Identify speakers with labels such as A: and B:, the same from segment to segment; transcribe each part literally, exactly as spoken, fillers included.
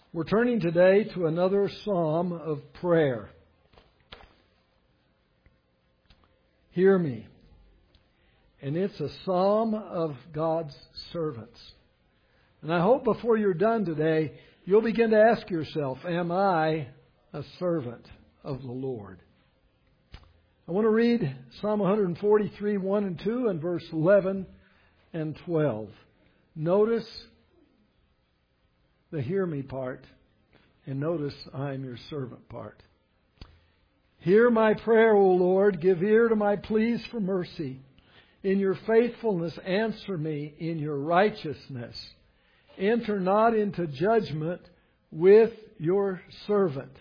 A: We're turning today to another psalm of prayer. Hear me. And it's a psalm of God's servants. And I hope before you're done today, you'll begin to ask yourself, am I a servant of the Lord? I want to read Psalm one forty-three, one and two, and verse eleven and twelve. Notice the hear me part, and notice I am your servant part. Hear my prayer, O Lord, give ear to my pleas for mercy. In your faithfulness answer me in your righteousness. Enter not into judgment with your servant.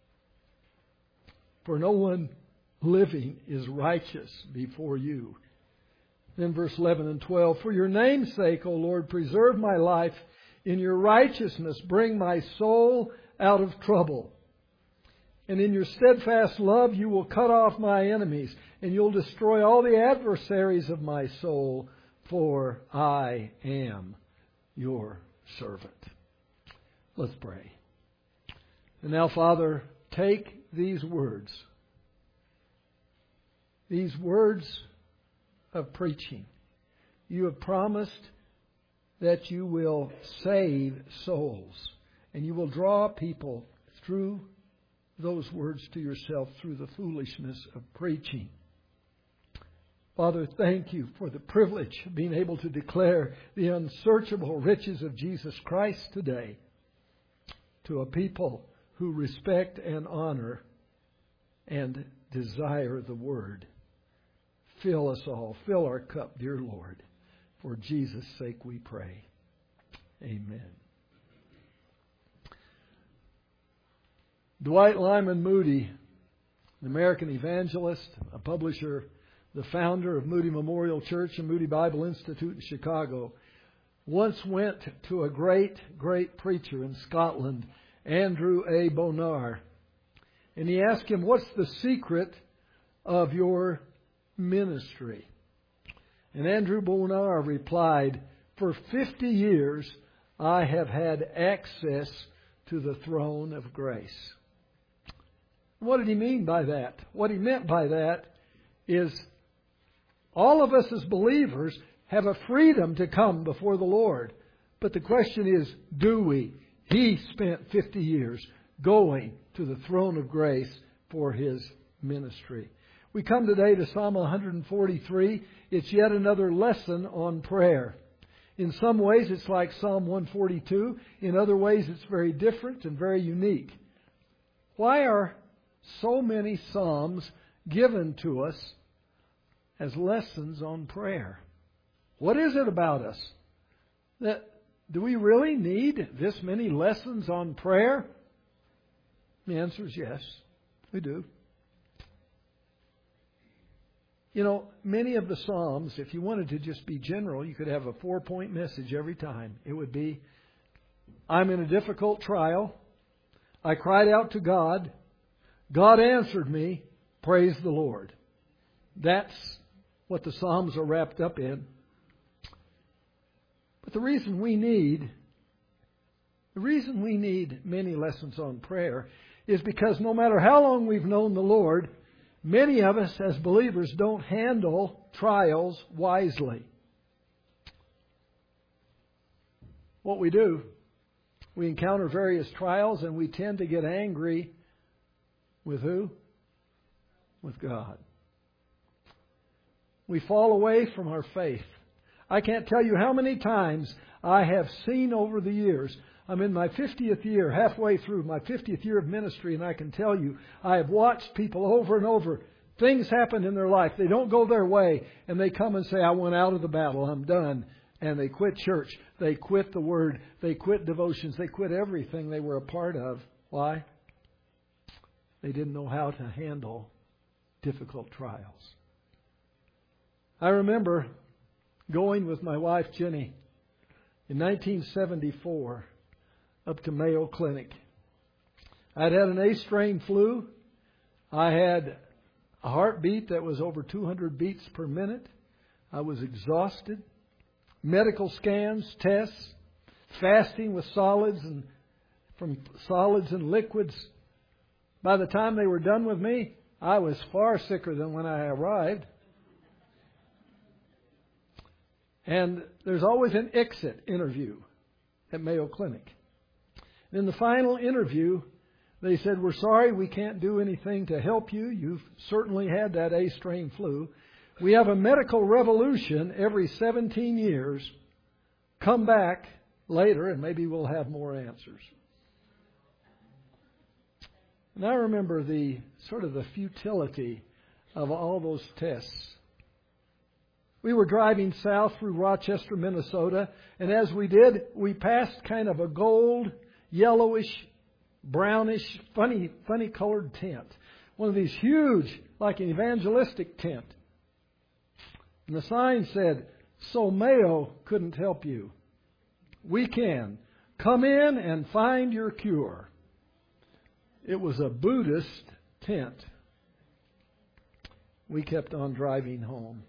A: For no one living is righteous before you. Then verse eleven and twelve. For your name's sake, O Lord, preserve my life. In your righteousness bring my soul out of trouble. And in your steadfast love you will cut off my enemies, and you'll destroy all the adversaries of my soul, for I am your servant. Let's pray. And now, Father, take these words, these words of preaching. You have promised that you will save souls, and you will draw people through those words to yourself through the foolishness of preaching. Father, thank you for the privilege of being able to declare the unsearchable riches of Jesus Christ today to a people who respect and honor and desire the Word. Fill us all. Fill our cup, dear Lord. For Jesus' sake we pray. Amen. Dwight Lyman Moody, an American evangelist, a publisher, the founder of Moody Memorial Church and Moody Bible Institute in Chicago, once went to a great, great preacher in Scotland, Andrew A. Bonar, and he asked him, what's the secret of your ministry? And Andrew Bonar replied, for fifty years I have had access to the throne of grace. What did he mean by that? What he meant by that is all of us as believers have a freedom to come before the Lord. But the question is, do we? He spent fifty years going to the throne of grace for his ministry. We come today to Psalm one forty-three. It's yet another lesson on prayer. In some ways it's like Psalm one forty-two. In other ways it's very different and very unique. Why are so many Psalms given to us as lessons on prayer? What is it about us? That do we really need this many lessons on prayer? The answer is yes, we do. You know, many of the Psalms, if you wanted to just be general, you could have a four-point message every time. It would be, I'm in a difficult trial. I cried out to God. God answered me. Praise the Lord. That's what the Psalms are wrapped up in. But the reason we need, the reason we need many lessons on prayer is because no matter how long we've known the Lord, many of us as believers don't handle trials wisely. What we do, we encounter various trials and we tend to get angry with who? With God. We fall away from our faith. I can't tell you how many times I have seen over the years. I'm in my fiftieth year, halfway through my fiftieth year of ministry, and I can tell you, I have watched people over and over. Things happen in their life. They don't go their way, and they come and say, I went out of the battle. I'm done. And they quit church. They quit the Word. They quit devotions. They quit everything they were a part of. Why? They didn't know how to handle difficult trials. I remember going with my wife, Jenny, in nineteen seventy-four up to Mayo Clinic. I'd had an A-strain flu. I had a heartbeat that was over two hundred beats per minute. I was exhausted. Medical scans, tests, fasting with solids and from solids and liquids. By the time they were done with me, I was far sicker than when I arrived. And there's always an exit interview at Mayo Clinic. In the final interview, they said, "We're sorry we can't do anything to help you. You've certainly had that A-strain flu. We have a medical revolution every seventeen years. Come back later and maybe we'll have more answers." And I remember the sort of the futility of all those tests. We were driving south through Rochester, Minnesota, and as we did, we passed kind of a gold, yellowish, brownish, funny, funny colored tent. One of these huge, like an evangelistic tent. And the sign said, "So Mayo couldn't help you. We can. Come in and find your cure." It was a Buddhist tent. We kept on driving home.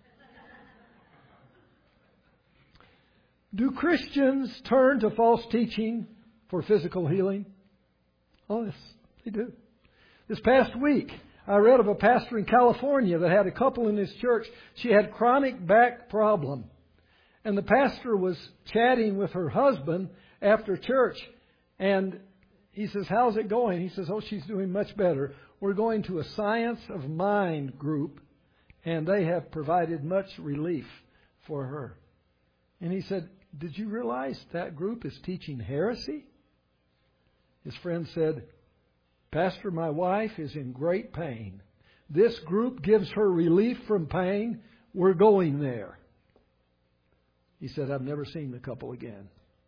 A: Do Christians turn to false teaching for physical healing? Oh, yes, they do. This past week, I read of a pastor in California that had a couple in his church. She had chronic back problem. And the pastor was chatting with her husband after church. And he says, "How's it going?" He says, "Oh, she's doing much better. We're going to a Science of Mind group, and they have provided much relief for her." And he said, "Did you realize that group is teaching heresy?" His friend said, "Pastor, my wife is in great pain. This group gives her relief from pain. We're going there." He said, "I've never seen the couple again."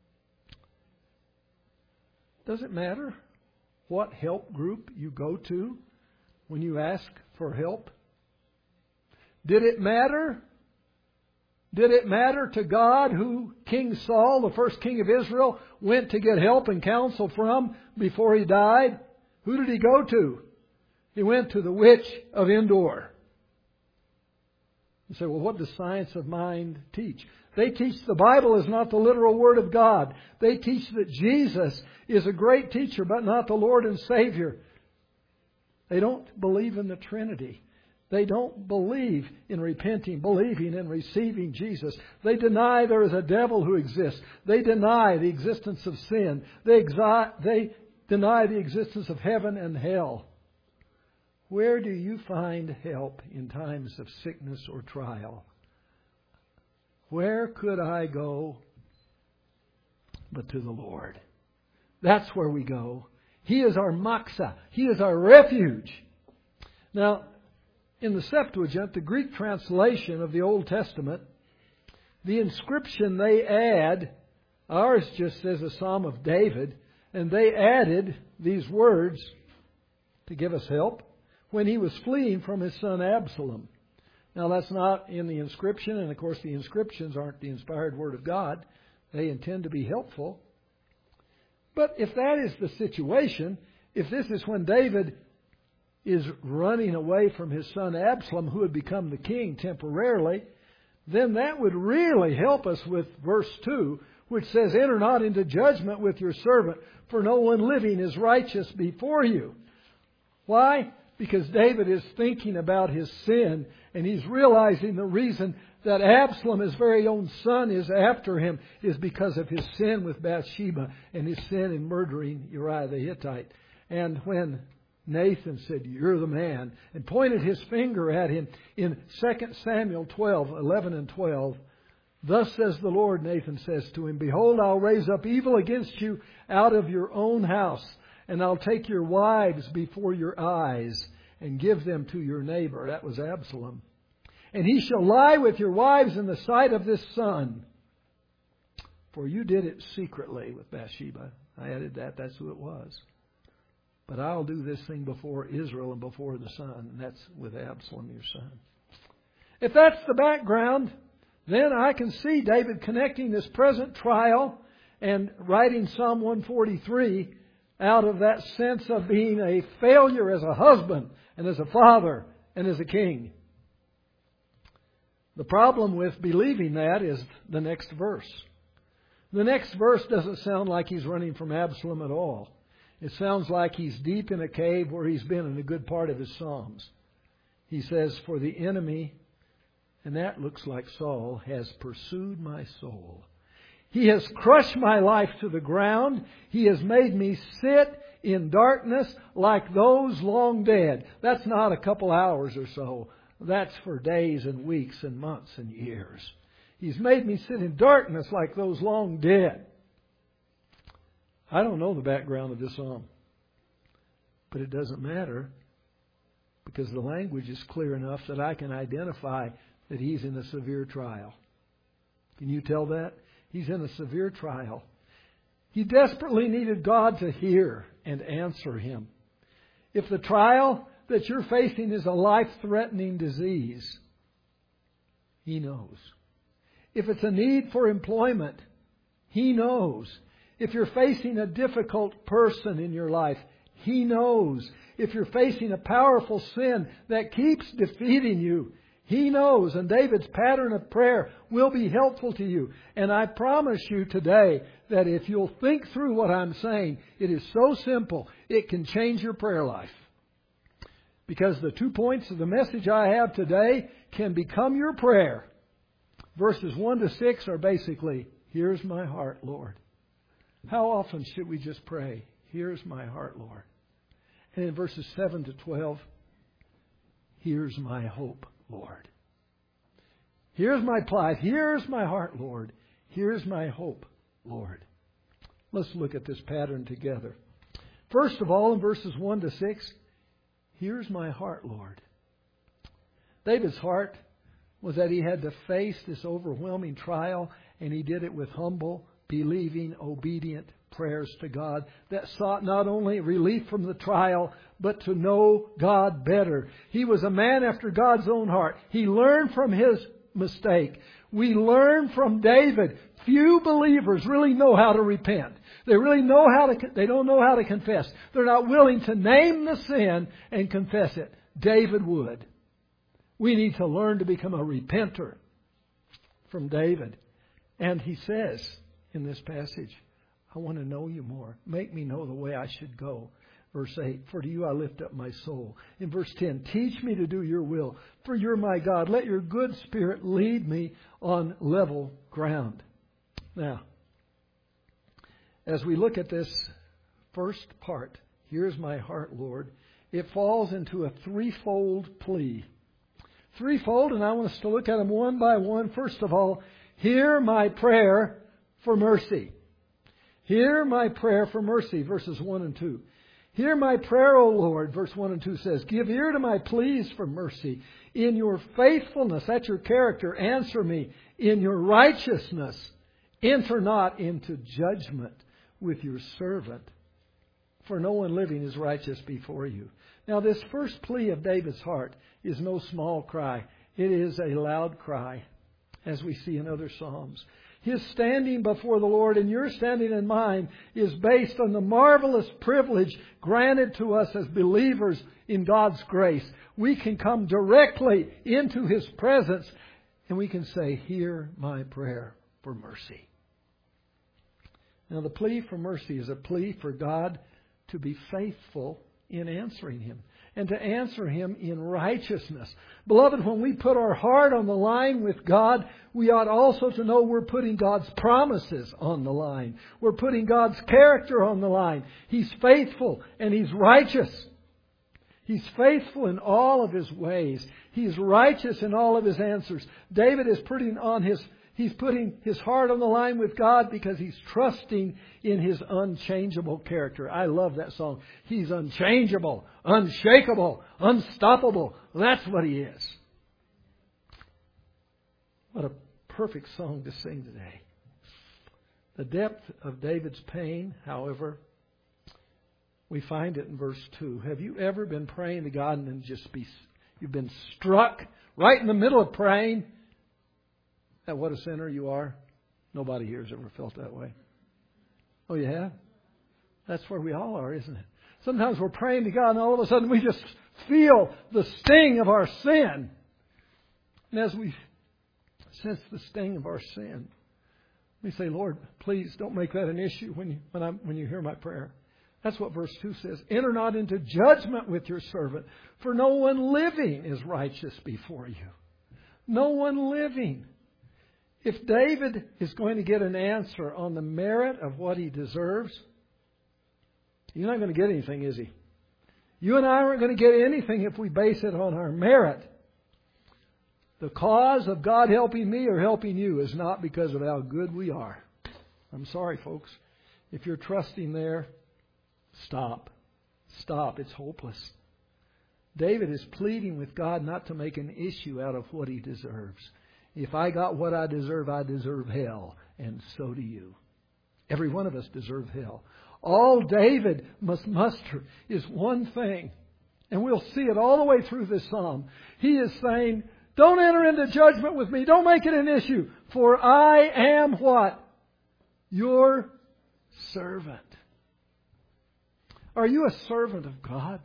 A: Does it matter what help group you go to when you ask for help? Did it matter? Did it matter to God who King Saul, the first king of Israel, went to get help and counsel from before he died? Who did he go to? He went to the witch of Endor. You say, "Well, what does Science of Mind teach?" They teach the Bible is not the literal Word of God. They teach that Jesus is a great teacher, but not the Lord and Savior. They don't believe in the Trinity. They don't believe in repenting, believing, and receiving Jesus. They deny there is a devil who exists. They deny the existence of sin. They, exi- they deny the existence of heaven and hell. Where do you find help in times of sickness or trial? Where could I go but to the Lord? That's where we go. He is our moxa. He is our refuge. Now, in the Septuagint, the Greek translation of the Old Testament, the inscription they add, ours just says a Psalm of David, and they added these words to give us help when he was fleeing from his son Absalom. Now, that's not in the inscription, and of course the inscriptions aren't the inspired Word of God. They intend to be helpful. But if that is the situation, if this is when David is running away from his son Absalom, who had become the king temporarily, then that would really help us with verse two, which says, "Enter not into judgment with your servant, for no one living is righteous before you." Why? Because David is thinking about his sin, and he's realizing the reason that Absalom, his very own son, is after him is because of his sin with Bathsheba and his sin in murdering Uriah the Hittite. And when Nathan said, "You're the man," and pointed his finger at him in Second Samuel twelve, eleven and twelve, "Thus says the Lord," Nathan says to him, "Behold, I'll raise up evil against you out of your own house, and I'll take your wives before your eyes and give them to your neighbor." That was Absalom. "And he shall lie with your wives in the sight of this son. For you did it secretly," with Bathsheba. I added that. That's who it was. "But I'll do this thing before Israel and before the son." And that's with Absalom, your son. If that's the background, then I can see David connecting this present trial and writing Psalm one forty-three out of that sense of being a failure as a husband and as a father and as a king. The problem with believing that is the next verse. The next verse doesn't sound like he's running from Absalom at all. It sounds like he's deep in a cave where he's been in a good part of his Psalms. He says, for the enemy, and that looks like Saul, has pursued my soul. He has crushed my life to the ground. He has made me sit in darkness like those long dead. That's not a couple hours or so. That's for days and weeks and months and years. He's made me sit in darkness like those long dead. I don't know the background of this psalm, but it doesn't matter because the language is clear enough that I can identify that he's in a severe trial. Can you tell that? He's in a severe trial. He desperately needed God to hear and answer him. If the trial that you're facing is a life-threatening disease, He knows. If it's a need for employment, He knows. If you're facing a difficult person in your life, He knows. If you're facing a powerful sin that keeps defeating you, He knows. And David's pattern of prayer will be helpful to you. And I promise you today that if you'll think through what I'm saying, it is so simple, it can change your prayer life. Because the two points of the message I have today can become your prayer. Verses one to six are basically, here's my heart, Lord. How often should we just pray, here's my heart, Lord? And in verses seven to twelve, here's my hope, Lord. Here's my plight. Here's my heart, Lord. Here's my hope, Lord. Let's look at this pattern together. First of all, in verses one to six, here's my heart, Lord. David's heart was that he had to face this overwhelming trial, and he did it with humble, believing, obedient prayers to God that sought not only relief from the trial, but to know God better. He was a man after God's own heart. He learned from his mistake. We learn from David. Few believers really know how to repent. They really know how to, they don't know how to confess. They're not willing to name the sin and confess it. David would. We need to learn to become a repenter from David. And he says in this passage, I want to know you more. Make me know the way I should go. Verse eight, for to you I lift up my soul. In verse ten, teach me to do your will, for you're my God. Let your good spirit lead me on level ground. Now, as we look at this first part, here's my heart, Lord, it falls into a threefold plea. Threefold, and I want us to look at them one by one. First of all, hear my prayer for mercy. Hear my prayer for mercy, verses one and two. Hear my prayer, O Lord, verse one and two says, give ear to my pleas for mercy. In your faithfulness, that's your character, answer me. In your righteousness, enter not into judgment with your servant. For no one living is righteous before you. Now this first plea of David's heart is no small cry. It is a loud cry, as we see in other Psalms. His standing before the Lord and your standing in mine is based on the marvelous privilege granted to us as believers in God's grace. We can come directly into His presence and we can say, hear my prayer for mercy. Now the plea for mercy is a plea for God to be faithful in answering him. And to answer Him in righteousness. Beloved, when we put our heart on the line with God, we ought also to know we're putting God's promises on the line. We're putting God's character on the line. He's faithful and He's righteous. He's faithful in all of His ways. He's righteous in all of His answers. David is putting on his He's putting his heart on the line with God because he's trusting in His unchangeable character. I love that song. He's unchangeable, unshakable, unstoppable. That's what He is. What a perfect song to sing today. The depth of David's pain, however, we find it in verse two. Have you ever been praying to God and then just be, you've been struck right in the middle of praying at what a sinner you are? Nobody here has ever felt that way. Oh, you have? That's where we all are, isn't it? Sometimes we're praying to God and all of a sudden we just feel the sting of our sin. And as we sense the sting of our sin, we say, Lord, please don't make that an issue when you, when, I, when you hear my prayer. That's what verse two says. Enter not into judgment with your servant, for no one living is righteous before you. No one living. If David is going to get an answer on the merit of what he deserves, you're not going to get anything, is he? You and I aren't going to get anything if we base it on our merit. The cause of God helping me or helping you is not because of how good we are. I'm sorry, folks. If you're trusting there, stop. Stop. It's hopeless. David is pleading with God not to make an issue out of what he deserves. If I got what I deserve, I deserve hell. And so do you. Every one of us deserve hell. All David must muster is one thing. And we'll see it all the way through this psalm. He is saying, don't enter into judgment with me. Don't make it an issue. For I am what? Your servant. Are you a servant of God?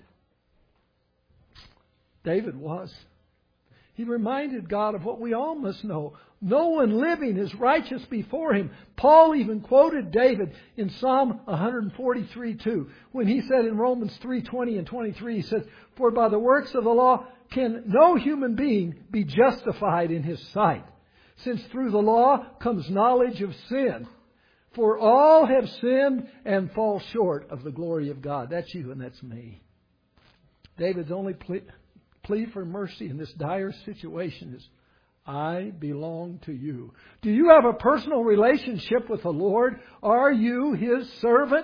A: David was. He reminded God of what we all must know. No one living is righteous before Him. Paul even quoted David in Psalm one forty-three two. When he said in Romans three twenty and twenty-three, he says, for by the works of the law can no human being be justified in his sight, since through the law comes knowledge of sin. For all have sinned and fall short of the glory of God. That's you and that's me. David's only plea, plea for mercy in this dire situation is, I belong to you. Do you have a personal relationship with the Lord? Are you His servant?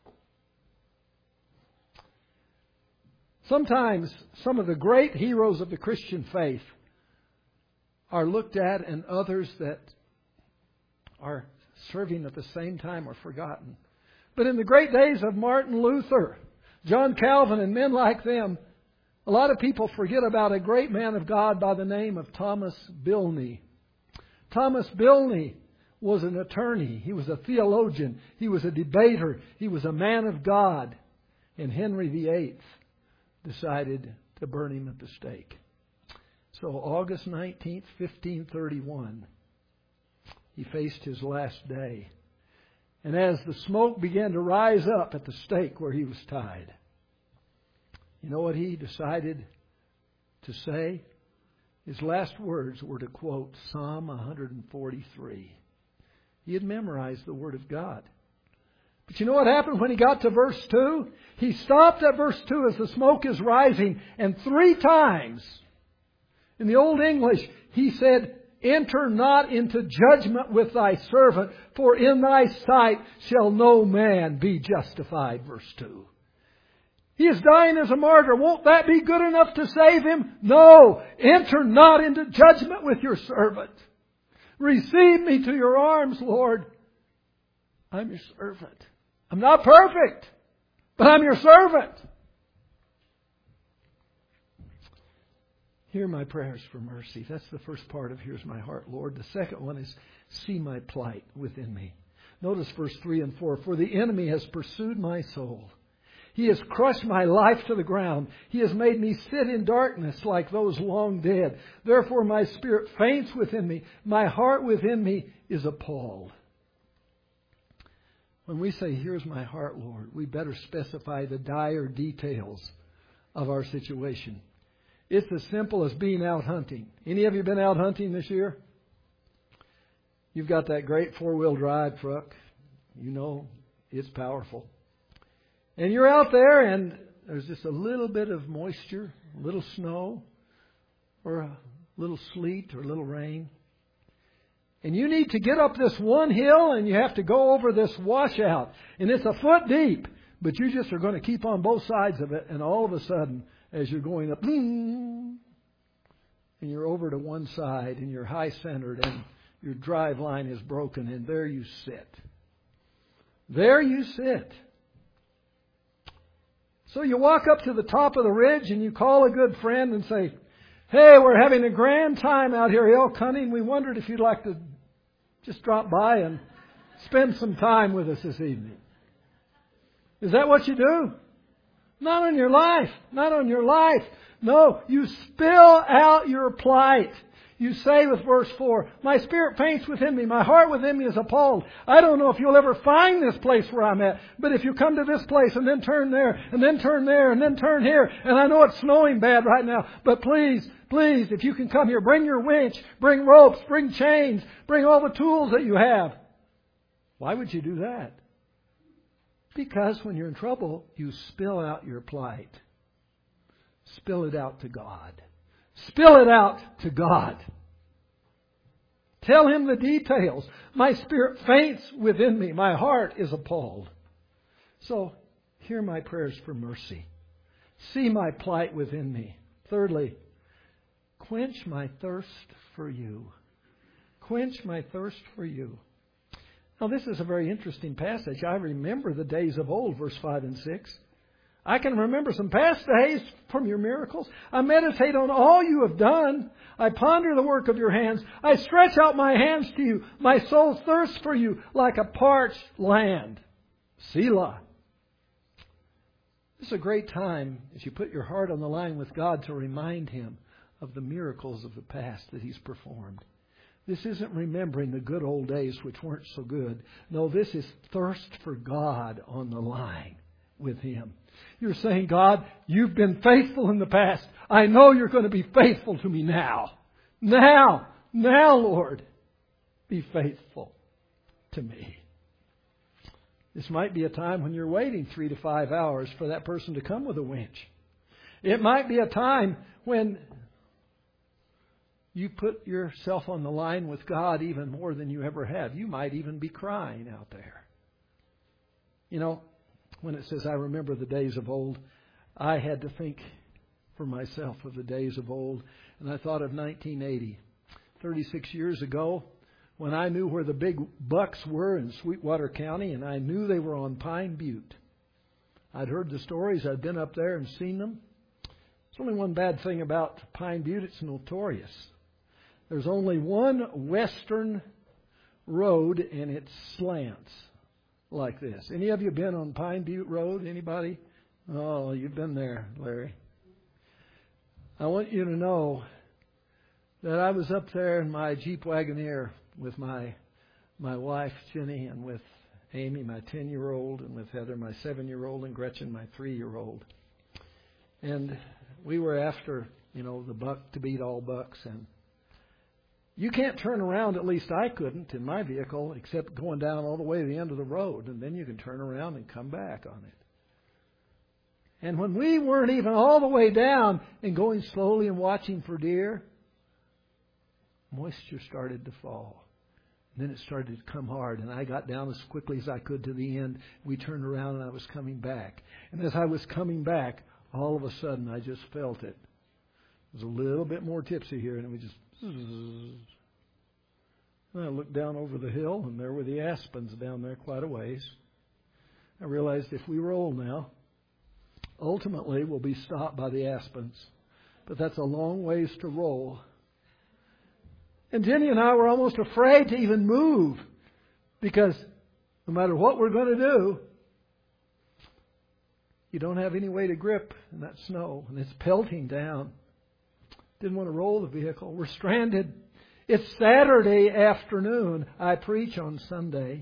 A: Sometimes some of the great heroes of the Christian faith are looked at, and others that are serving at the same time are forgotten. But in the great days of Martin Luther, John Calvin, and men like them, a lot of people forget about a great man of God by the name of Thomas Bilney. Thomas Bilney was an attorney. He was a theologian. He was a debater. He was a man of God. And Henry the Eighth decided to burn him at the stake. So August nineteenth, fifteen thirty-one, he faced his last day. And as the smoke began to rise up at the stake where he was tied, you know what he decided to say? His last words were to quote Psalm one forty-three. He had memorized the Word of God. But you know what happened when he got to verse two? He stopped at verse two as the smoke is rising, and three times in the Old English he said, enter not into judgment with thy servant, for in thy sight shall no man be justified. Verse two. He is dying as a martyr. Won't that be good enough to save him? No. Enter not into judgment with your servant. Receive me to your arms, Lord. I'm your servant. I'm not perfect, but I'm your servant. Hear my prayers for mercy. That's the first part of here's my heart, Lord. The second one is see my plight within me. Notice verse three and four. For the enemy has pursued my soul. He has crushed my life to the ground. He has made me sit in darkness like those long dead. Therefore my spirit faints within me. My heart within me is appalled. When we say, here's my heart, Lord, we better specify the dire details of our situation. It's as simple as being out hunting. Any of you been out hunting this year? You've got that great four-wheel drive truck. You know, it's powerful. And you're out there and there's just a little bit of moisture, a little snow, or a little sleet or a little rain. And you need to get up this one hill and you have to go over this washout. And it's a foot deep, but you just are going to keep on both sides of it. And all of a sudden, as you're going up, and you're over to one side and you're high-centered and your drive line is broken, and there you sit. There you sit. So you walk up to the top of the ridge and you call a good friend and say, hey, we're having a grand time out here elk hunting. We wondered if you'd like to just drop by and spend some time with us this evening. Is that what you do? Not on your life. Not on your life. No, you spill out your plight. You say with verse four, my spirit faints within me. My heart within me is appalled. I don't know if you'll ever find this place where I'm at. But if you come to this place and then turn there and then turn there and then turn here. And I know it's snowing bad right now. But please, please, if you can come here, bring your winch, bring ropes, bring chains, bring all the tools that you have. Why would you do that? Because when you're in trouble, you spill out your plight. Spill it out to God. Spill it out to God. Tell Him the details. My spirit faints within me. My heart is appalled. So, hear my prayers for mercy. See my plight within me. Thirdly, quench my thirst for You. Quench my thirst for You. Now, this is a very interesting passage. I remember the days of old, verse five and six. I can remember some past days from Your miracles. I meditate on all You have done. I ponder the work of Your hands. I stretch out my hands to You. My soul thirsts for You like a parched land. Selah. This is a great time as you put your heart on the line with God to remind Him of the miracles of the past that He's performed. This isn't remembering the good old days which weren't so good. No, this is thirst for God on the line with Him. You're saying, God, You've been faithful in the past. I know You're going to be faithful to me now. Now, now, Lord, be faithful to me. This might be a time when you're waiting three to five hours for that person to come with a winch. It might be a time when you put yourself on the line with God even more than you ever have. You might even be crying out there. You know, when it says, I remember the days of old, I had to think for myself of the days of old. And I thought of nineteen eighty, thirty-six years ago, when I knew where the big bucks were in Sweetwater County, and I knew they were on Pine Butte. I'd heard the stories. I'd been up there and seen them. There's only one bad thing about Pine Butte. It's notorious. There's only one western road, and it slants like this. Any of you been on Pine Butte Road? Anybody? Oh, you've been there, Larry. I want you to know that I was up there in my Jeep Wagoneer with my my wife, Jenny, and with Amy, my ten-year-old, and with Heather, my seven-year-old, and Gretchen, my three-year-old. And we were after, you know, the buck to beat all bucks. And you can't turn around, at least I couldn't in my vehicle, except going down all the way to the end of the road. And then you can turn around and come back on it. And when we weren't even all the way down and going slowly and watching for deer, moisture started to fall. And then it started to come hard. And I got down as quickly as I could to the end. We turned around and I was coming back. And as I was coming back, all of a sudden I just felt it. It was a little bit more tipsy here, and it was just... And I looked down over the hill, and there were the aspens down there quite a ways. I realized if we roll now, ultimately we'll be stopped by the aspens. But that's a long ways to roll. And Jenny and I were almost afraid to even move, because no matter what we're going to do, you don't have any way to grip in that snow, and it's pelting down. Didn't want to roll the vehicle. We're stranded. It's Saturday afternoon. I preach on Sunday.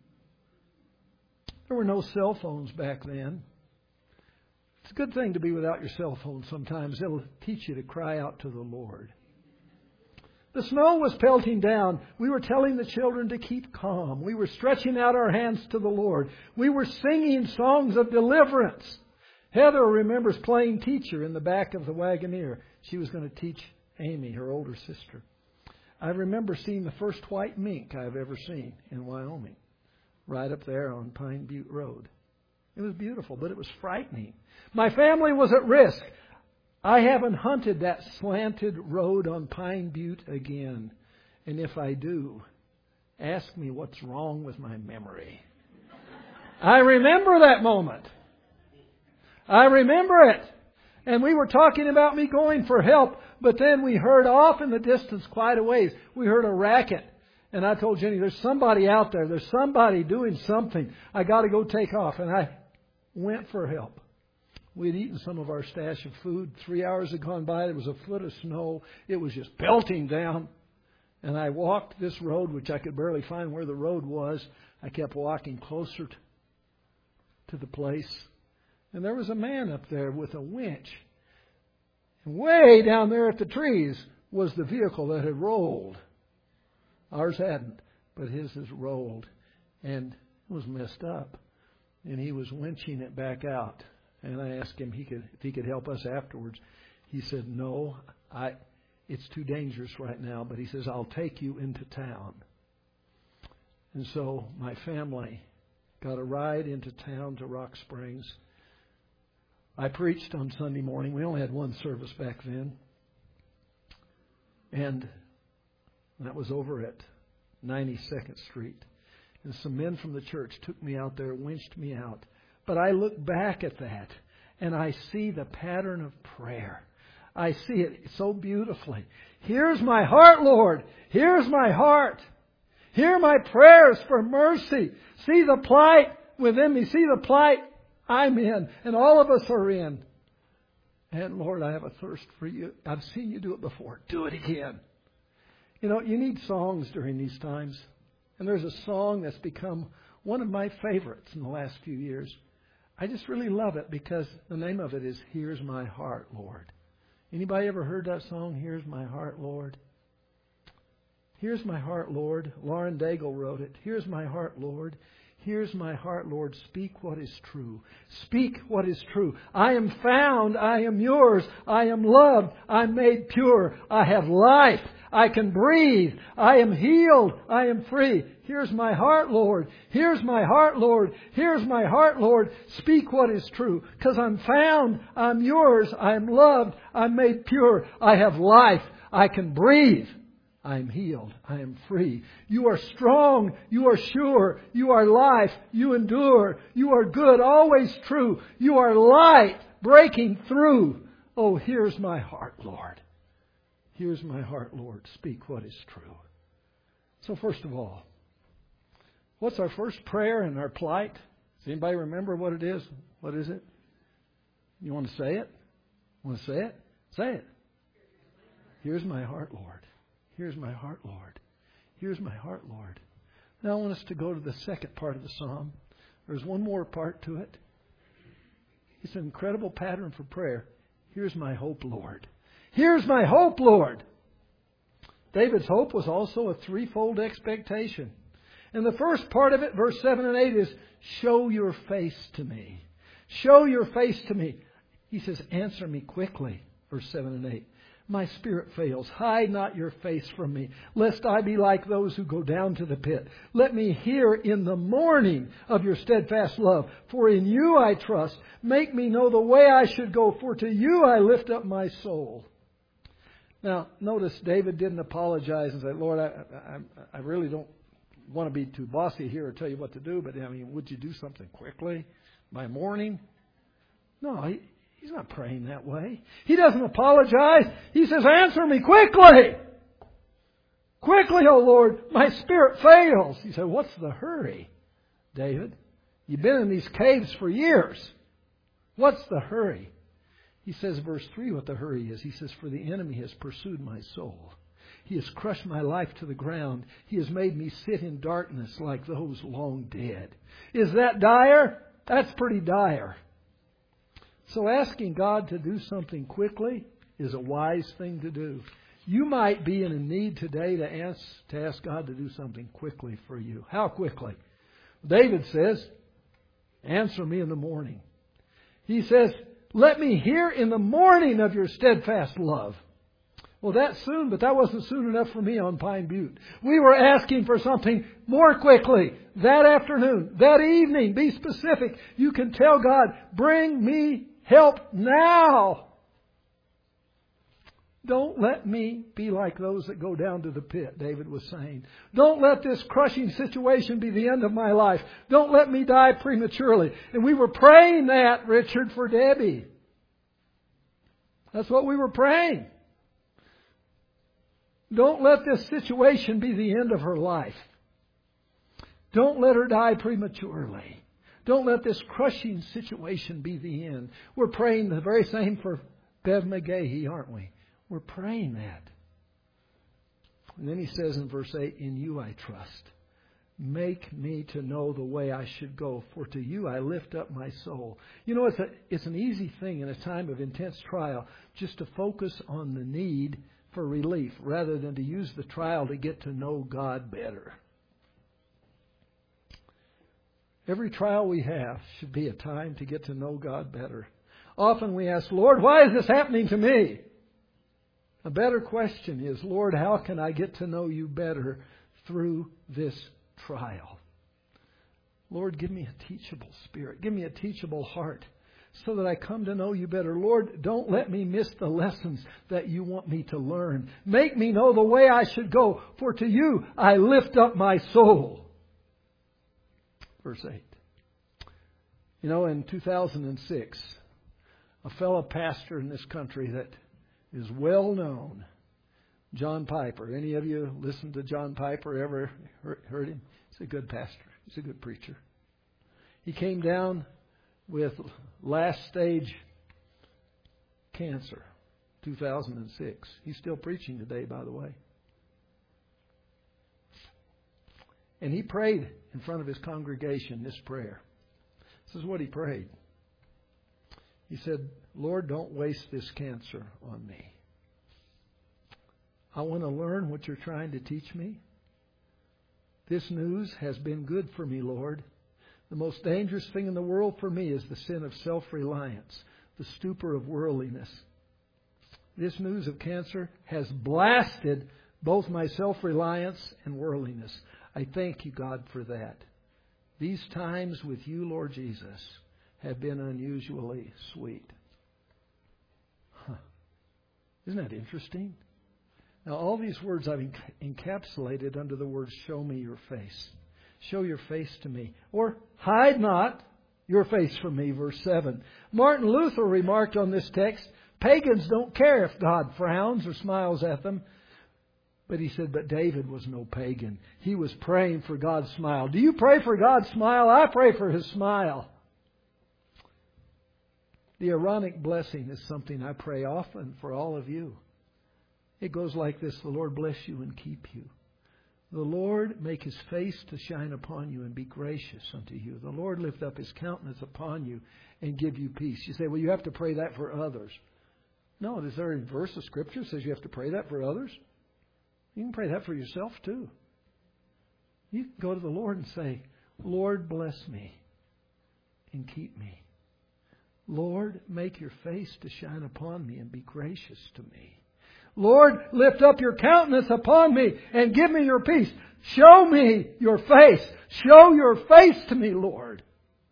A: There were no cell phones back then. It's a good thing to be without your cell phone sometimes. It'll teach you to cry out to the Lord. The snow was pelting down. We were telling the children to keep calm. We were stretching out our hands to the Lord. We were singing songs of deliverance. Heather remembers playing teacher in the back of the Wagoneer. She was going to teach Amy, her older sister. I remember seeing the first white mink I've ever seen in Wyoming, right up there on Pine Butte Road. It was beautiful, but it was frightening. My family was at risk. I haven't hunted that slanted road on Pine Butte again. And if I do, ask me what's wrong with my memory. I remember that moment. I remember it. And we were talking about me going for help, but then we heard off in the distance quite a ways. We heard a racket. And I told Jenny, there's somebody out there. There's somebody doing something. I got to go take off. And I went for help. We'd eaten some of our stash of food. Three hours had gone by. There was a foot of snow. It was just pelting down. And I walked this road, which I could barely find where the road was. I kept walking closer to, to the place. And there was a man up there with a winch. And way down there at the trees was the vehicle that had rolled. Ours hadn't, but his has rolled. And it was messed up. And he was winching it back out. And I asked him he could, if he could help us afterwards. He said, no, I, it's too dangerous right now. But he says, I'll take you into town. And so my family got a ride into town to Rock Springs. I preached on Sunday morning. We only had one service back then. And that was over at ninety-second Street. And some men from the church took me out there, winched me out. But I look back at that, and I see the pattern of prayer. I see it so beautifully. Here's my heart, Lord. Here's my heart. Hear my prayers for mercy. See the plight within me. See the plight I'm in, and all of us are in. And Lord, I have a thirst for you. I've seen you do it before. Do it again. You know, you need songs during these times. And there's a song that's become one of my favorites in the last few years. I just really love it because the name of it is Here's My Heart, Lord. Anybody ever heard that song, Here's My Heart, Lord? Here's my heart, Lord. Lauren Daigle wrote it. Here's my heart, Lord. Here's my heart, Lord. Speak what is true. Speak what is true. I am found. I am yours. I am loved. I'm made pure. I have life. I can breathe. I am healed. I am free. Here's my heart, Lord. Here's my heart, Lord. Here's my heart, Lord. Speak what is true. Because I'm found. I'm yours. I'm loved. I'm made pure. I have life. I can breathe. I am healed. I am free. You are strong. You are sure. You are life. You endure. You are good. Always true. You are light breaking through. Oh, here's my heart, Lord. Here's my heart, Lord. Speak what is true. So first of all, what's our first prayer and our plight? Does anybody remember what it is? What is it? You want to say it? Want to say it? Say it. Here's my heart, Lord. Here's my heart, Lord. Here's my heart, Lord. Now I want us to go to the second part of the psalm. There's one more part to it. It's an incredible pattern for prayer. Here's my hope, Lord. Here's my hope, Lord. David's hope was also a threefold expectation. And the first part of it, verse seven and eight, is show your face to me. Show your face to me. He says, answer me quickly, verse seven and eight. My spirit fails. Hide not your face from me, lest I be like those who go down to the pit. Let me hear in the morning of your steadfast love. For in you I trust. Make me know the way I should go, for to you I lift up my soul. Now, notice David didn't apologize and say, Lord, I, I, I really don't want to be too bossy here or tell you what to do, but I mean, would you do something quickly by morning? No, he... He's not praying that way. He doesn't apologize. He says, answer me quickly. Quickly, O Lord, my spirit fails. He said, what's the hurry, David? You've been in these caves for years. What's the hurry? He says, verse three, what the hurry is. He says, for the enemy has pursued my soul. He has crushed my life to the ground. He has made me sit in darkness like those long dead. Is that dire? That's pretty dire. So asking God to do something quickly is a wise thing to do. You might be in a need today to ask, to ask God to do something quickly for you. How quickly? David says, answer me in the morning. He says, let me hear in the morning of your steadfast love. Well, that's soon, but that wasn't soon enough for me on Pine Butte. We were asking for something more quickly. That afternoon, that evening, be specific. You can tell God, bring me help now. Don't let me be like those that go down to the pit, David was saying. Don't let this crushing situation be the end of my life. Don't let me die prematurely. And we were praying that, Richard, for Debbie. That's what we were praying. Don't let this situation be the end of her life. Don't let her die prematurely. Don't let this crushing situation be the end. We're praying the very same for Bev McGahee, aren't we? We're praying that. And then he says in verse eight, in you I trust. Make me to know the way I should go, for to you I lift up my soul. You know, it's a, it's an easy thing in a time of intense trial just to focus on the need for relief rather than to use the trial to get to know God better. Every trial we have should be a time to get to know God better. Often we ask, Lord, why is this happening to me? A better question is, Lord, how can I get to know you better through this trial? Lord, give me a teachable spirit. Give me a teachable heart so that I come to know you better. Lord, don't let me miss the lessons that you want me to learn. Make me know the way I should go, for to you I lift up my soul. Verse eight. You know, in two thousand six, a fellow pastor in this country that is well known, John Piper. Any of you listened to John Piper? Ever heard him? He's a good pastor. He's a good preacher. He came down with last stage cancer, two thousand six. He's still preaching today, by the way. And he prayed in front of his congregation this prayer. This is what he prayed. He said, Lord, don't waste this cancer on me. I want to learn what you're trying to teach me. This news has been good for me, Lord. The most dangerous thing in the world for me is the sin of self-reliance, the stupor of worldliness. This news of cancer has blasted both my self-reliance and worldliness. I thank you, God, for that. These times with you, Lord Jesus, have been unusually sweet. Huh. Isn't that interesting? Now, all these words I've encapsulated under the words, show me your face. Show your face to me. Or, hide not your face from me, verse seven. Martin Luther remarked on this text, pagans don't care if God frowns or smiles at them. But he said, but David was no pagan. He was praying for God's smile. Do you pray for God's smile? I pray for His smile. The Aaronic blessing is something I pray often for all of you. It goes like this: the Lord bless you and keep you. The Lord make His face to shine upon you and be gracious unto you. The Lord lift up His countenance upon you and give you peace. You say, well, you have to pray that for others. No, is there a verse of Scripture that says you have to pray that for others? You can pray that for yourself too. You can go to the Lord and say, Lord, bless me and keep me. Lord, make your face to shine upon me and be gracious to me. Lord, lift up your countenance upon me and give me your peace. Show me your face. Show your face to me, Lord.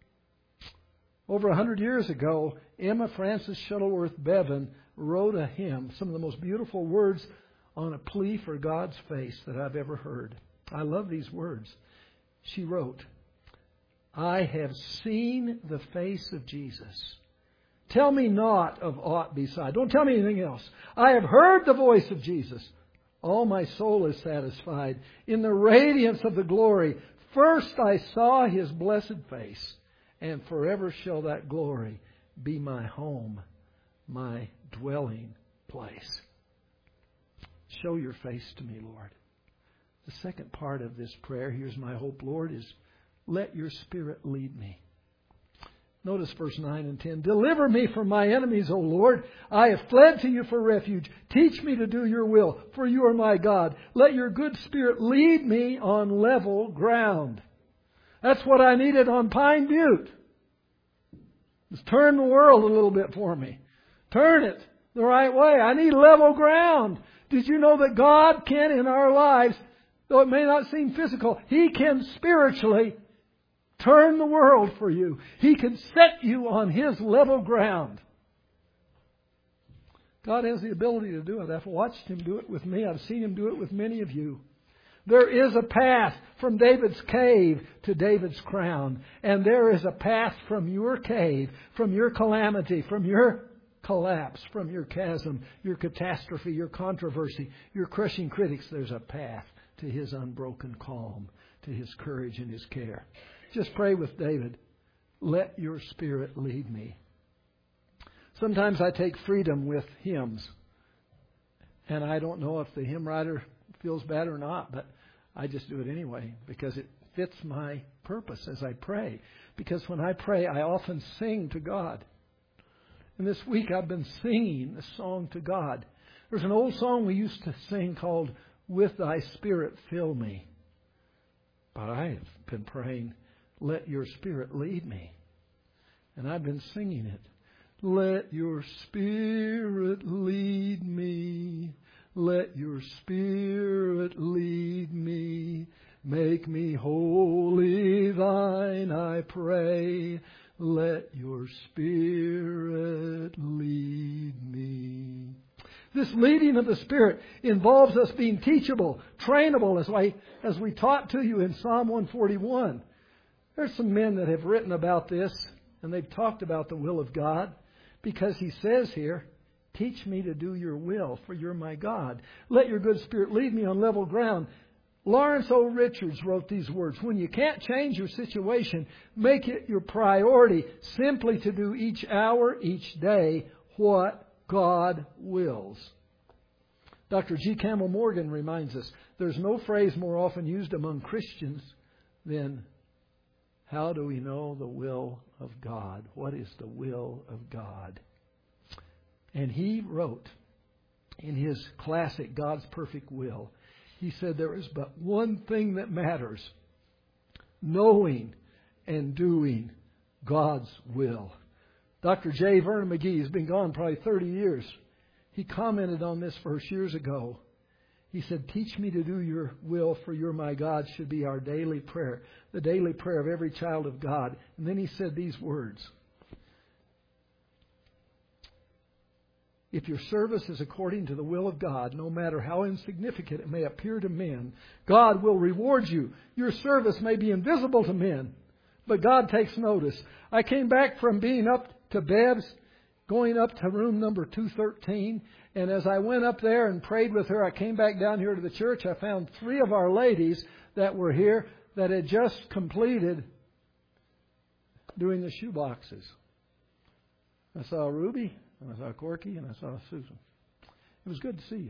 A: Over a hundred years ago, Emma Frances Shuttleworth Bevan wrote a hymn, some of the most beautiful words on a plea for God's face that I've ever heard. I love these words. She wrote, I have seen the face of Jesus. Tell me not of aught beside. Don't tell me anything else. I have heard the voice of Jesus. All my soul is satisfied. In the radiance of the glory, first I saw His blessed face, and forever shall that glory be my home, my dwelling place. Show your face to me, Lord. The second part of this prayer, here's my hope, Lord, is let your Spirit lead me. Notice verse nine and ten. Deliver me from my enemies, O Lord. I have fled to you for refuge. Teach me to do your will, for you are my God. Let your good Spirit lead me on level ground. That's what I needed on Pine Butte. Just turn the world a little bit for me. Turn it the right way. I need level ground. Did you know that God can, in our lives, though it may not seem physical, He can spiritually turn the world for you. He can set you on His level ground. God has the ability to do it. I've watched Him do it with me. I've seen Him do it with many of you. There is a path from David's cave to David's crown. And there is a path from your cave, from your calamity, from your collapse, from your chasm, your catastrophe, your controversy, your crushing critics. There's a path to His unbroken calm, to His courage and His care. Just pray with David. let your Spirit lead me. Sometimes I take freedom with hymns. And I don't know if the hymn writer feels bad or not, but I just do it anyway because it fits my purpose as I pray. Because when I pray, I often sing to God. And this week I've been singing a song to God. There's an old song we used to sing called "With Thy Spirit Fill Me." But I have been praying, "Let your Spirit lead me." And I've been singing it. Let your Spirit lead me. Let your Spirit lead me. Make me wholly thine, I pray. Let your Spirit lead me. This leading of the Spirit involves us being teachable, trainable, as I, as we taught to you in Psalm one forty-one. There's some men that have written about this, and they've talked about the will of God, because he says here, teach me to do your will, for you're my God. Let your good Spirit lead me on level ground. Lawrence O. Richards wrote these words: when you can't change your situation, make it your priority simply to do each hour, each day, what God wills. Doctor G. Campbell Morgan reminds us, there's no phrase more often used among Christians than, how do we know the will of God? What is the will of God? And he wrote in his classic God's Perfect Will, he said there is but one thing that matters: knowing and doing God's will. Doctor J. Vernon McGee has been gone probably thirty years. He commented on this verse years ago. He said, teach me to do your will, for you're my God, should be our daily prayer. The daily prayer of every child of God. And then he said these words: if your service is according to the will of God, no matter how insignificant it may appear to men, God will reward you. Your service may be invisible to men, but God takes notice. I came back from being up to Bev's, going up to room number two thirteen. And as I went up there and prayed with her, I came back down here to the church. I found three of our ladies that were here that had just completed doing the shoe boxes. I saw Ruby, and I saw Corky, and I saw Susan. It was good to see you.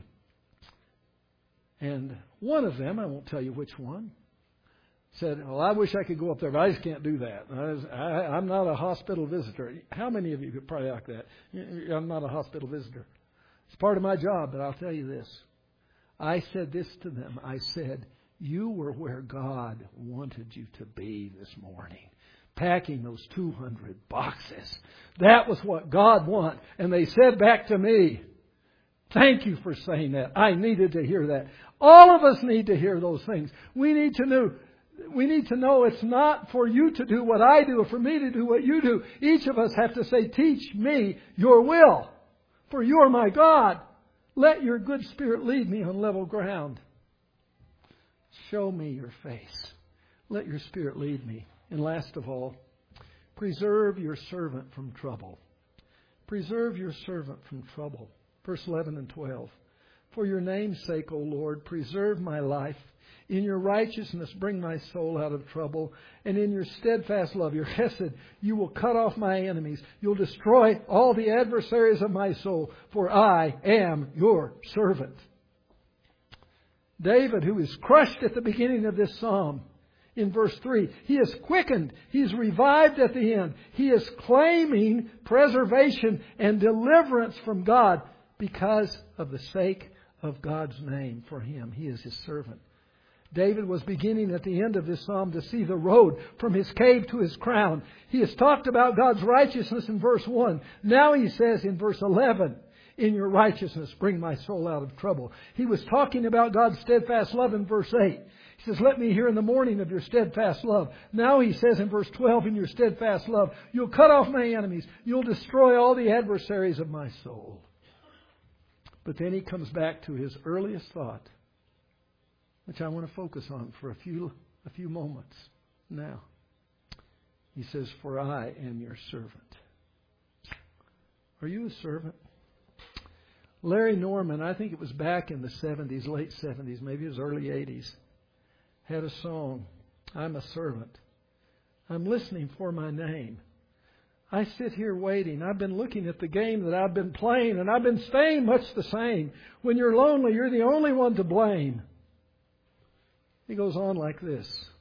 A: And one of them, I won't tell you which one, said, well, I wish I could go up there, but I just can't do that. I was, I, I'm not a hospital visitor. How many of you could probably like that? I'm not a hospital visitor. It's part of my job, but I'll tell you this. I said this to them. I said, you were where God wanted you to be this morning, packing those two hundred boxes. That was what God wanted. And they said back to me, thank you for saying that. I needed to hear that. All of us need to hear those things. We need to know, we need to know it's not for you to do what I do or for me to do what you do. Each of us have to say, teach me your will, for you are my God. Let your good Spirit lead me on level ground. Show me your face. Let your Spirit lead me. And last of all, preserve your servant from trouble. Preserve your servant from trouble. Verse eleven and twelve. For your name's sake, O Lord, preserve my life. In your righteousness, bring my soul out of trouble. And in your steadfast love, your chesed, you will cut off my enemies. You'll destroy all the adversaries of my soul, for I am your servant. David, who is crushed at the beginning of this psalm, in verse three, he is quickened. He's revived at the end. He is claiming preservation and deliverance from God because of the sake of God's name for him. He is his servant. David was beginning at the end of this psalm to see the road from his cave to his crown. He has talked about God's righteousness in verse one. Now he says in verse eleven, in your righteousness, bring my soul out of trouble. He was talking about God's steadfast love in verse eight. He says, let me hear in the morning of your steadfast love. Now he says in verse twelve, in your steadfast love, you'll cut off my enemies. You'll destroy all the adversaries of my soul. But then he comes back to his earliest thought, which I want to focus on for a few, a few moments now. He says, for I am your servant. Are you a servant? Larry Norman, I think it was back in the seventies, late seventies, maybe it was early eighties, had a song, I'm a servant. I'm listening for my name. I sit here waiting. I've been looking at the game that I've been playing, and I've been staying much the same. When you're lonely, you're the only one to blame. He goes on like this.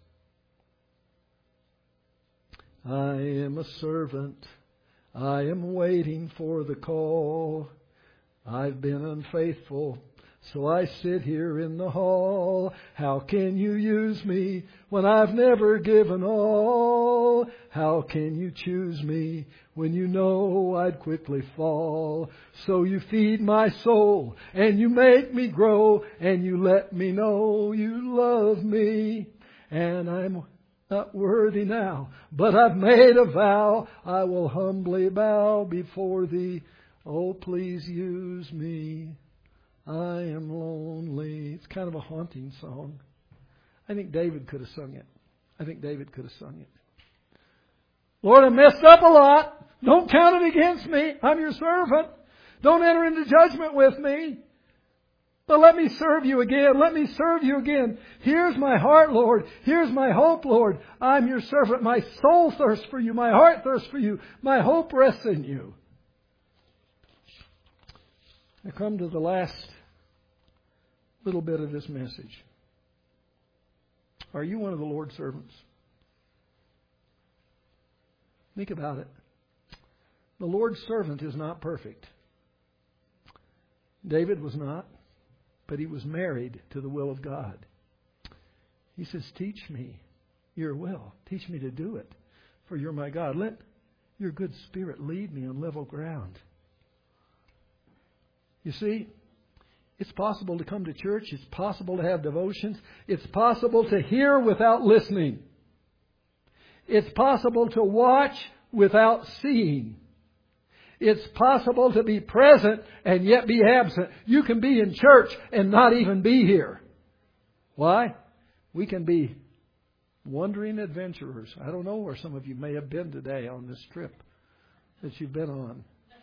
A: I am a servant. I am waiting for the call. I've been unfaithful, so I sit here in the hall. How can you use me when I've never given all? How can you choose me when you know I'd quickly fall? So you feed my soul and you make me grow and you let me know you love me. And I'm not worthy now, but I've made a vow. I will humbly bow before Thee. Oh, please use me. I am lonely. It's kind of a haunting song. I think David could have sung it. I think David could have sung it. Lord, I messed up a lot. Don't count it against me. I'm your servant. Don't enter into judgment with me. But let me serve you again. Let me serve you again. Here's my heart, Lord. Here's my hope, Lord. I'm your servant. My soul thirsts for you. My heart thirsts for you. My hope rests in you. I come to the last little bit of this message. Are you one of the Lord's servants? Think about it. The Lord's servant is not perfect. David was not, but he was married to the will of God. He says, teach me your will. Teach me to do it, for you're my God. Let your good Spirit lead me on level ground. You see, it's possible to come to church. It's possible to have devotions. It's possible to hear without listening. It's possible to watch without seeing. It's possible to be present and yet be absent. You can be in church and not even be here. Why? We can be wandering adventurers. I don't know where some of you may have been today on this trip that you've been on.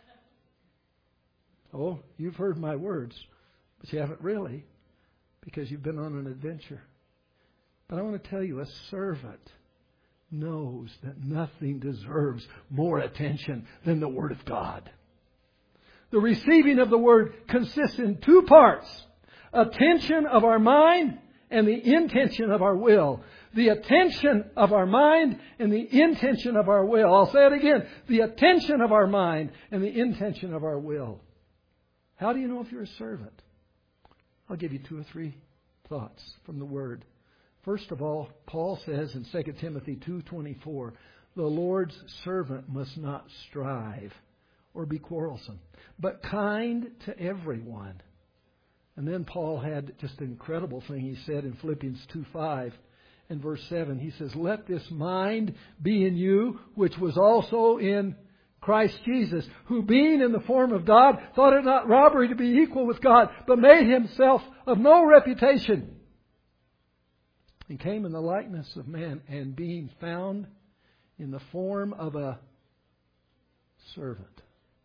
A: Oh, you've heard my words, but you haven't really, because you've been on an adventure. But I want to tell you, a servant knows that nothing deserves more attention than the Word of God. The receiving of the Word consists in two parts: attention of our mind and the intention of our will. The attention of our mind and the intention of our will. I'll say it again. The attention of our mind and the intention of our will. How do you know if you're a servant? I'll give you two or three thoughts from the Word. First of all, Paul says in Second Timothy two twenty-four, the Lord's servant must not strive or be quarrelsome, but kind to everyone. And then Paul had just an incredible thing he said in Philippians two five and verse seven. He says, let this mind be in you, which was also in Christ Jesus, who being in the form of God, thought it not robbery to be equal with God, but made himself of no reputation, and came in the likeness of man, and being found in the form of a servant.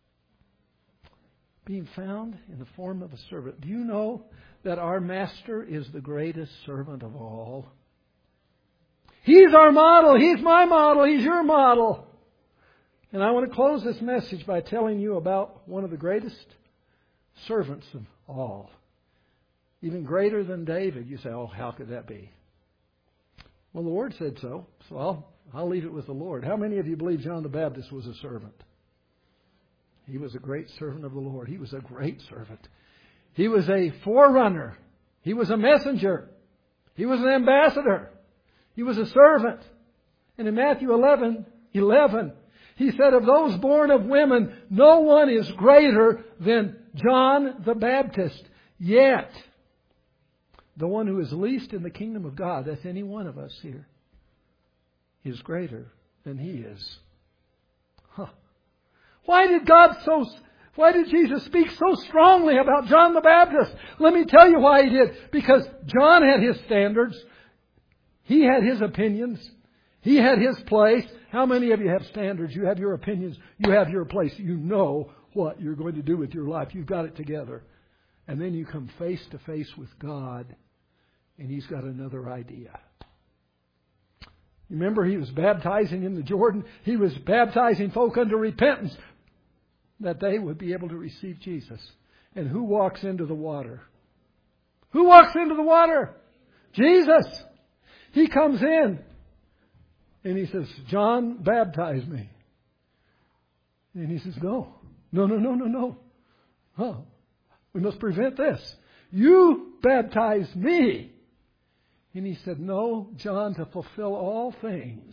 A: Being found in the form of a servant. Do you know that our Master is the greatest servant of all? He's our model. He's my model. He's your model. And I want to close this message by telling you about one of the greatest servants of all. Even greater than David. You say, oh, how could that be? Well, the Lord said so, so I'll, I'll leave it with the Lord. How many of you believe John the Baptist was a servant? He was a great servant of the Lord. He was a great servant. He was a forerunner. He was a messenger. He was an ambassador. He was a servant. And in Matthew eleven eleven, he said, of those born of women, no one is greater than John the Baptist. Yet, the one who is least in the kingdom of God, that's any one of us here, is greater than he is. Huh. Why did God so, why did Jesus speak so strongly about John the Baptist? Let me tell you why he did. Because John had his standards. He had his opinions. He had his place. How many of you have standards? You have your opinions. You have your place. You know what you're going to do with your life. You've got it together. And then you come face to face with God, and He's got another idea. You remember he was baptizing in the Jordan. He was baptizing folk unto repentance that they would be able to receive Jesus. And who walks into the water? Who walks into the water? Jesus. He comes in and he says, John, baptize me. And he says, no, no, no, no, no, no. Oh, we must prevent this. You baptize me. And he said, no, John, to fulfill all things,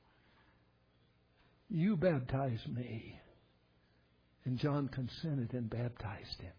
A: you baptize me. And John consented and baptized him.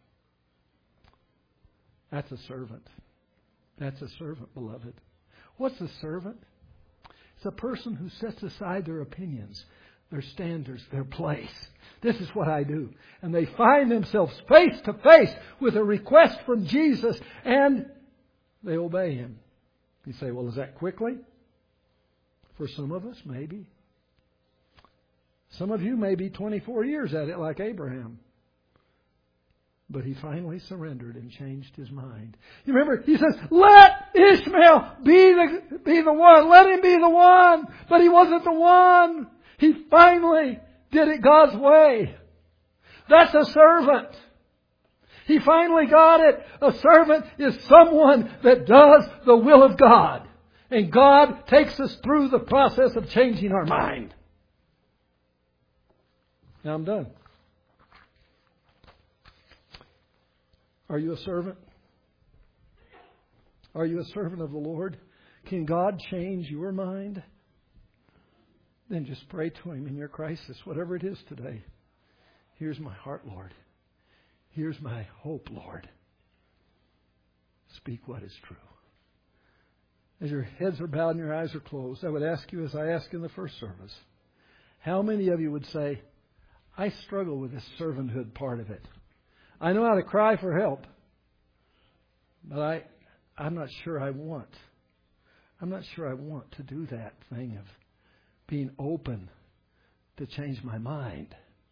A: That's a servant. That's a servant, beloved. What's a servant? It's a person who sets aside their opinions, their standards, their place. This is what I do. And they find themselves face to face with a request from Jesus, and they obey Him. You say, well, is that quickly? For some of us, maybe. Some of you may be twenty-four years at it like Abraham. But he finally surrendered and changed his mind. You remember, he says, let Ishmael be the, be the one. Let him be the one. But he wasn't the one. He finally did it God's way. That's a servant. He finally got it. A servant is someone that does the will of God. And God takes us through the process of changing our mind. Now I'm done. Are you a servant? Are you a servant of the Lord? Can God change your mind? Then just pray to Him in your crisis, whatever it is today. Here's my heart, Lord. Here's my hope, Lord. Speak what is true. As your heads are bowed and your eyes are closed, I would ask you, as I asked in the first service, how many of you would say, I struggle with this servanthood part of it. I know how to cry for help, but I, I'm not sure I want. I'm not sure I want to do that thing of being open to change my mind.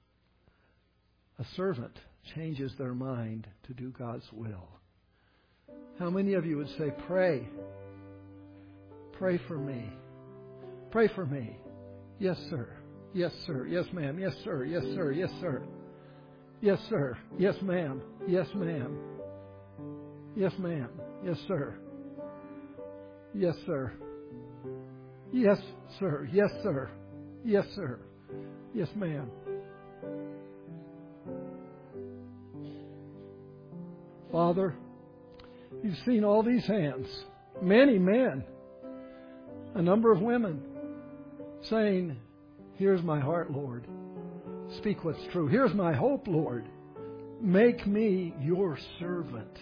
A: A servant changes their mind to do God's will. How many of you would say, pray. Pray for me. Pray for me. Yes, sir. Yes, sir. Yes, ma'am. Yes, sir. Yes, sir. Yes, sir. Yes, sir. Yes, ma'am. Yes, ma'am. Yes, ma'am. Yes, sir. Yes, sir. Yes, sir. Yes, sir. Yes, sir. Yes, ma'am. Father, You've seen all these hands. Many men. A number of women saying, here's my heart, Lord. Speak what's true. Here's my hope, Lord. Make me your servant.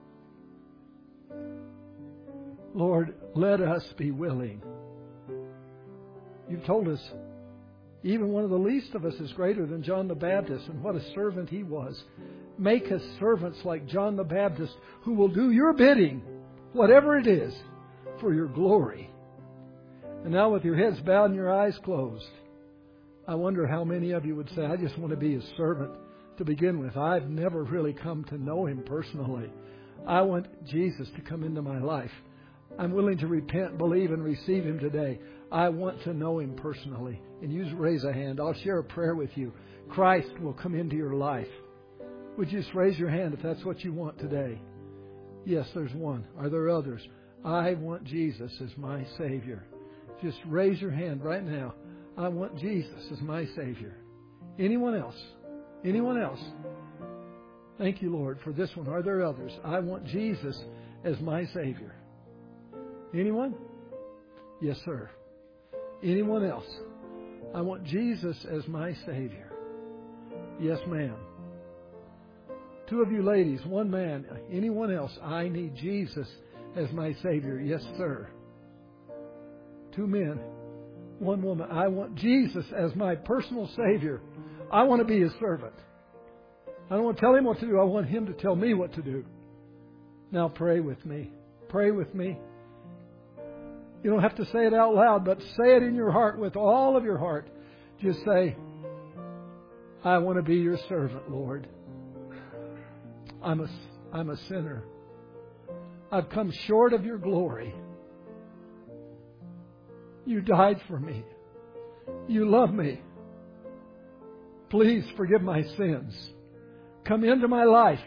A: Lord, let us be willing. You've told us even one of the least of us is greater than John the Baptist, and what a servant he was. Make us servants like John the Baptist who will do your bidding, whatever it is, for your glory. And now with your heads bowed and your eyes closed, I wonder how many of you would say, I just want to be His servant to begin with. I've never really come to know Him personally. I want Jesus to come into my life. I'm willing to repent, believe, and receive Him today. I want to know Him personally. And you raise a hand. I'll share a prayer with you. Christ will come into your life. Would you just raise your hand if that's what you want today? Yes, there's one. Are there others? I want Jesus as my Savior. Just raise your hand right now. I want Jesus as my Savior. Anyone else? Anyone else? Thank you, Lord, for this one. Are there others? I want Jesus as my Savior. Anyone? Yes, sir. Anyone else? I want Jesus as my Savior. Yes, ma'am. Two of you ladies, one man. Anyone else? I need Jesus as my Savior. Yes, sir. Two men, one woman. I want Jesus as my personal Savior. I want to be His servant. I don't want to tell Him what to do. I want Him to tell me what to do. Now pray with me. Pray with me. You don't have to say it out loud, but say it in your heart with all of your heart. Just say, I want to be your servant, Lord. I'm a, I'm a sinner. I've come short of your glory. You died for me. You love me. Please forgive my sins. Come into my life.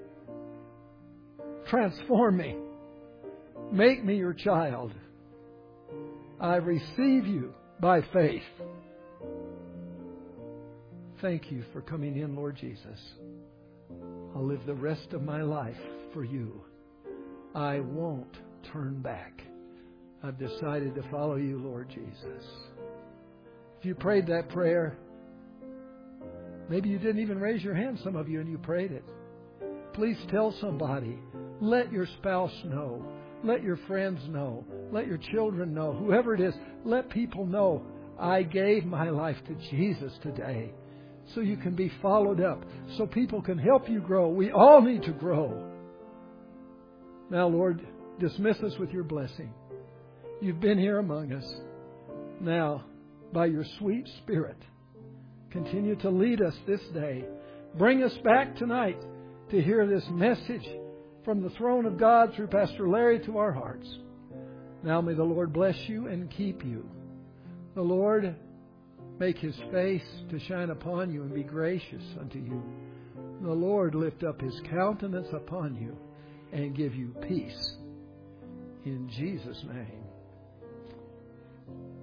A: Transform me. Make me your child. I receive you by faith. Thank you for coming in, Lord Jesus. I'll live the rest of my life for you. I won't turn back. I've decided to follow you, Lord Jesus. If you prayed that prayer, maybe you didn't even raise your hand, some of you, and you prayed it. Please tell somebody. Let your spouse know. Let your friends know. Let your children know. Whoever it is, let people know, I gave my life to Jesus today. So you can be followed up. So people can help you grow. We all need to grow. Now, Lord, dismiss us with your blessing. You've been here among us. Now, by your sweet Spirit, continue to lead us this day. Bring us back tonight to hear this message from the throne of God through Pastor Larry to our hearts. Now may the Lord bless you and keep you. The Lord make His face to shine upon you and be gracious unto you. The Lord lift up His countenance upon you and give you peace. In Jesus' name.